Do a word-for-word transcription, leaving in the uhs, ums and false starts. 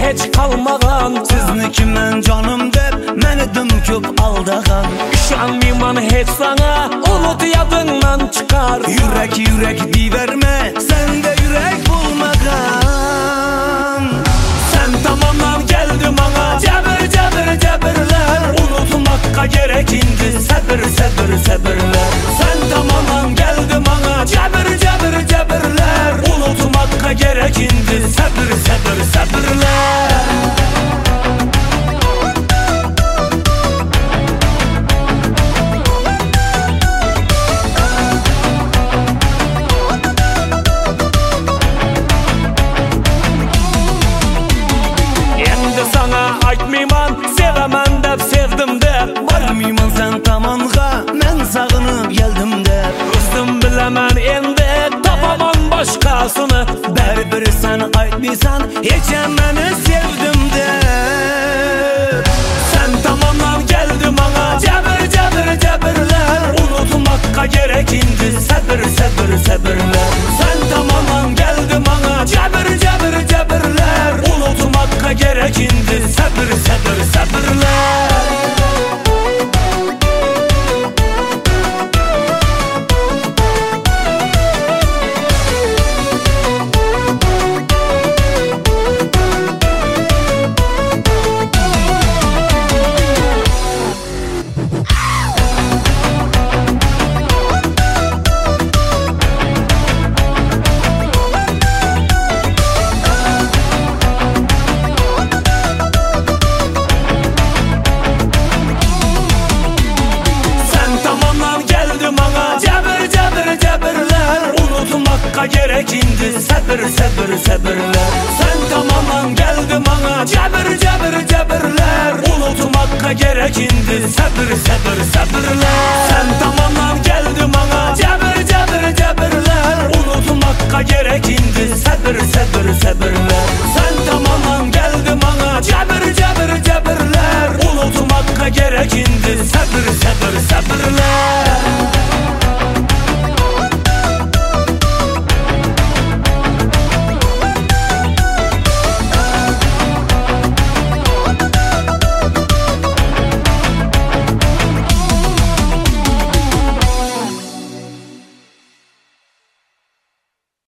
hiç kalmagan. Sizniki men canım dep meni dım köp aldagan. İşanmayman hiç sana, unut yadından çıkar. Yürek yürek diverme, sende yürek bulmagan. Sen tamamlan geldi bana, cebir cebir cebirler. Unutmakka gerek indi, sabır sabır sabırlar. Sen tamamlan geldi bana, cebir cebir cebirler. Unutmakka gerek indi, sabır sabır sabırlar. Sana aytmayman, sevemen dep sevdim dep. Barmayman sen tamanğa, men sağınıp geldim dep. Kızdım bilemen endi, tapaman başkasını. Berber sen aytmaysan, hiç meni sevdim dep. Sen tamamlan geldi bana, cebir cebir cebirler. Unutmakka gerek indi, sabır sabır sabırlar. Sen tamamlan geldi bana, cebir cebir cebirler. Unutmakka gerek indi, sabır sabır sabırlar. Unutmakka gerek indi, sabır sabır sabırlar. Sen tamamen geldi bana, cebir cebir cebirler. Unutmakka gerek indi, sabır sabır sabırlar.